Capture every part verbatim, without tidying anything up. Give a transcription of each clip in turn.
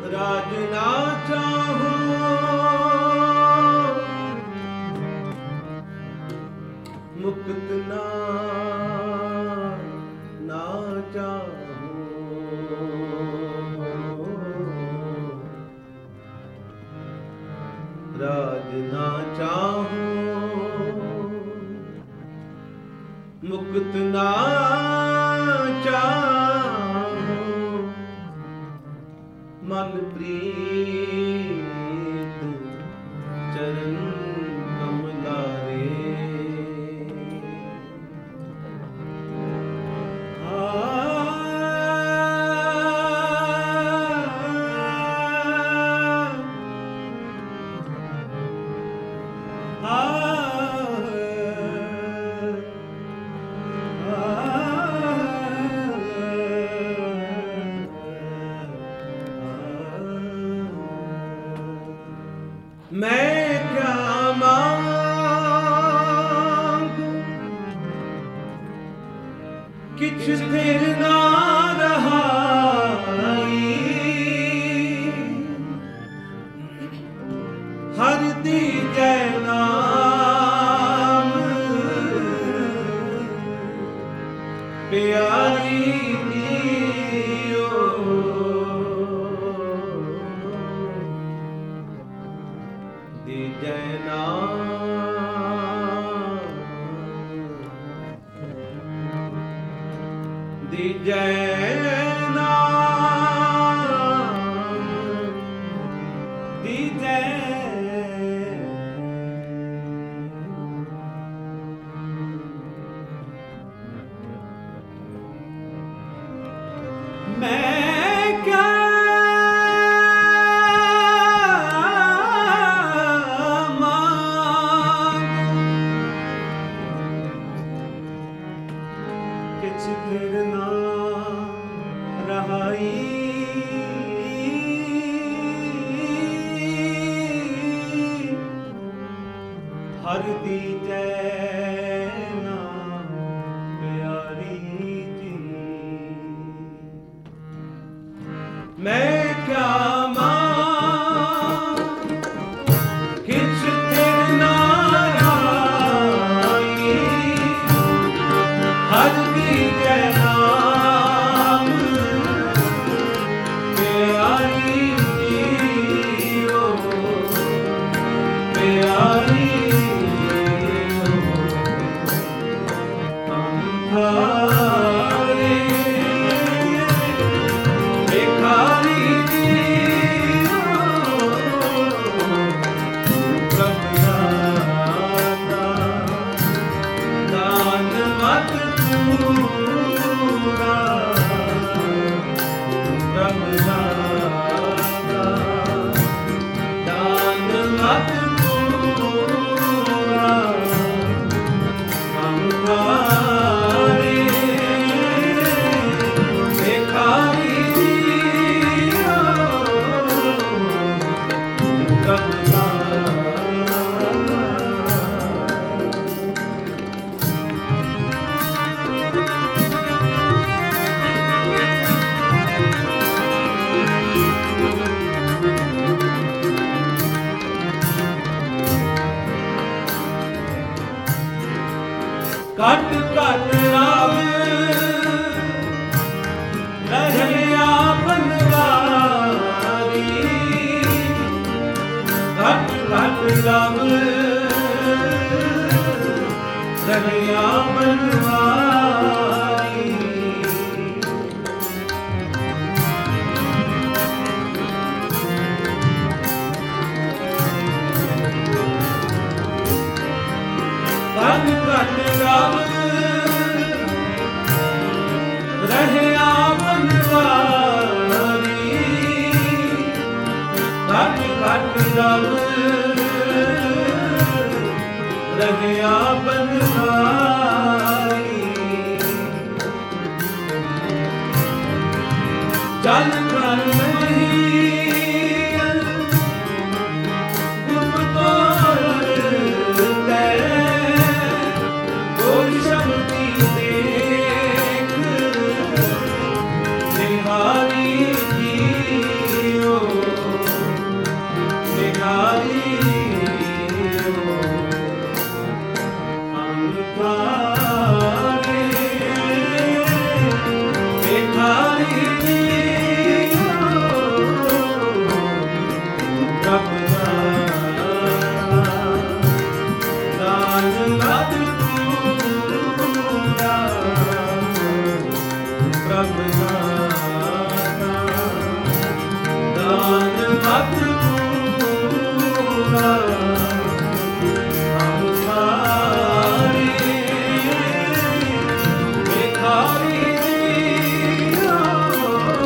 ਰਾਜ ਨਾ ਚਾਹੋ ਮੁਕਤ ਨਾ ਨਾ ਚਾਹੋ ਰਾਜ ਨਾ ਚਾਹੋ ਮੁਕਤ ਨਾ ਚਾਹੋ ਮਨ ਪ੍ਰੀਤ ਚਰਨ ਕਮਲਾਰੇ मैं क्या मांगू किछ स्थिर ना रहाई हर दीजै नाम प्यारी दीजै नाम दीजै नाम दीजै मैं क्या स्थिर ना रहाई हर दीजै नाम प्यारी जी मैं क्या मां किछ स्थिर ना रहाई हर दीजै नाम प्यारी जीओ प्यारी अंधारे भिखारी जीओ प्रभु दाता दान मत पूरा प्रभु दाता दान मत पूरा अंधारे भिखारी जीओ प्रभु घट घट राम रहया बनवारी घट घट राम रहया बनवारी घट घट राम रहया बनवारी घट घट राम रहया बनवारी जल कर Hari Ji, oh ਭਿਖਾਰੀ ਜੀਓ ਪ੍ਰਭ ਦਾਤਾ ਦਾਨ ਲਦ ਪੂਰਾ ਪ੍ਰਭ ਦਾਤਾ ਦਾਨ ਲਦ ਪੂਰਾ ਹਮਾਰੀ ਭਿਖਾਰੀ ਜੀਓ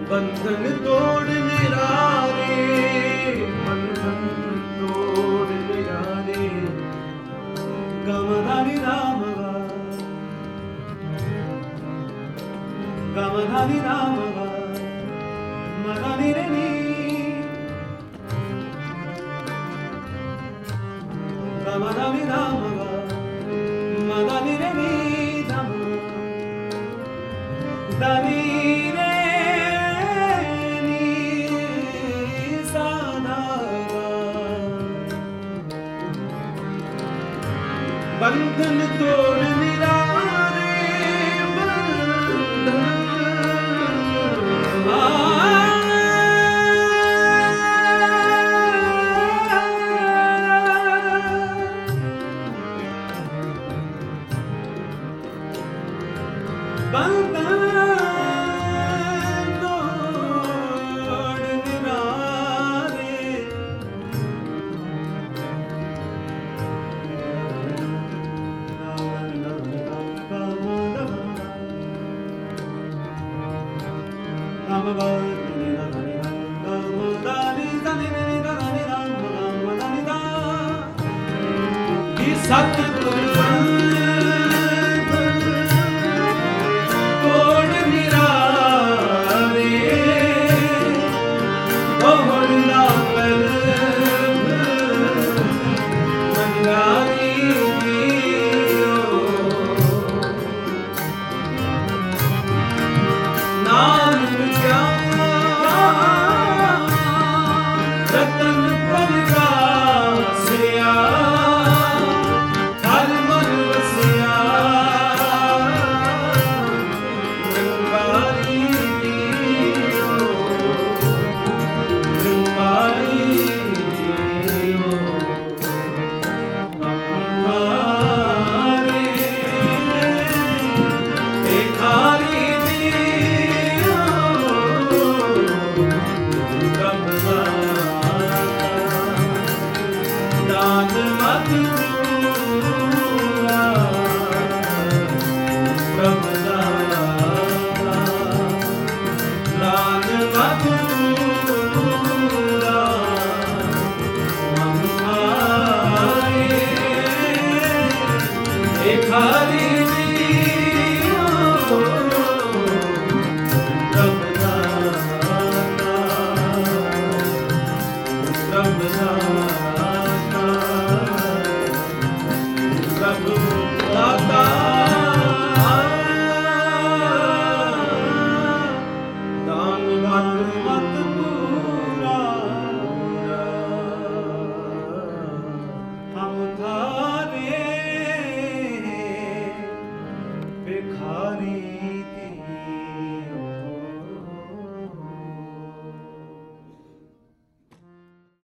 ਬੰਧਨ ਤੋੜ ਨਿਰਾਰੇ, ਬੰਧਨ ਤੋੜ ਨਿਰਾਰੇ, ਗਮਧਾਨੀ ਰਾਮ ਵਾ, ਗਮਧਾਨੀ ਰਾਮ ਵਾ, ਮਧਾਨੀ ਰੇ ਨੀ, ਗਮਧਾਨੀ ਰਾਮ ਵਾ, ਮਧਾਨੀ ਰੇ ਨੀ, ਧਮ ਧਨੀ ਰੇ ਬੰਧਨ ਤੋੜ ਨਿਰਾਰੇ, ਬੰਧਨ ਬੰਧਨ ਤੋੜ ਨਿਰਾਰੇ, ਸਤਿਗੁਰ ਤੋੜ ਨਿਰਾਰੇ, ਬਹੁੜ ਨਾ ਪਲ ਮੰਗਾਰੀ ਜੀਓ, ਨਾਨਕ ਰਤਨ ਪ੍ਰਗਾਸਿਆ, ਹਰ ਮਨ ਵਸਿਆ, ਗੰਗਾਰੀ ਜੀਓ, ਗੰਗਾਰੀ ਜੀਓ, ਅੰਬਾਰੇ ਦੇਖਾਰੀ ਜੀਓ, ਦਾਨ ਮਤ ਪੂਰਾ, ਪ੍ਰਭ ਦਾਤਾ, ਦਾਨ ਮਤ ਪੂਰਾ, ਮਨ ਆਏ ਦੇਖਾਰੀ ਜੀਓ, ਪ੍ਰਭ ਦਾਤਾ, ਪ੍ਰਭ ਦਾਤਾ, ਪ੍ਰਭ ਦਾਤਾ, ਦਾਨ ਮਤ